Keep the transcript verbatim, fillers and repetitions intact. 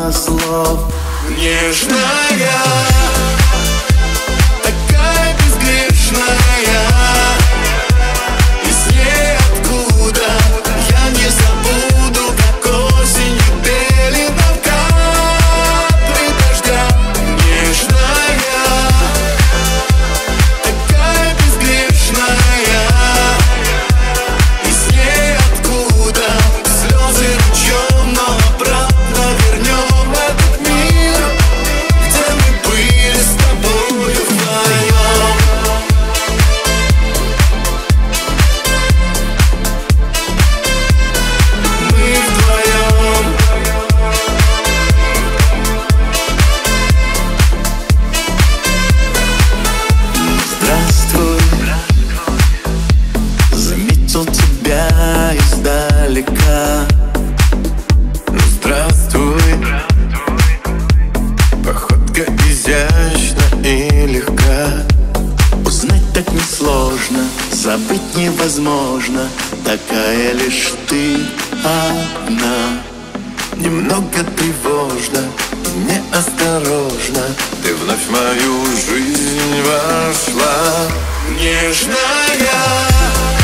мало слов. Нежная, такая безгрешная, из ниоткуда я не забуду, как осенью пелена капли дождя. Нежная, такая безгрешная, из ниоткуда слезы ручьем, но обратно вернем этот мир, где мы были с тобою вдвоем. Мы вдвоем. Здравствуй, заметил тебя издалека. Здравствуй, походка изящна и легка. Узнать так несложно, забыть невозможно. Такая лишь ты одна. Немного тревожно, неосторожно, ты вновь в мою жизнь вошла. Нежная,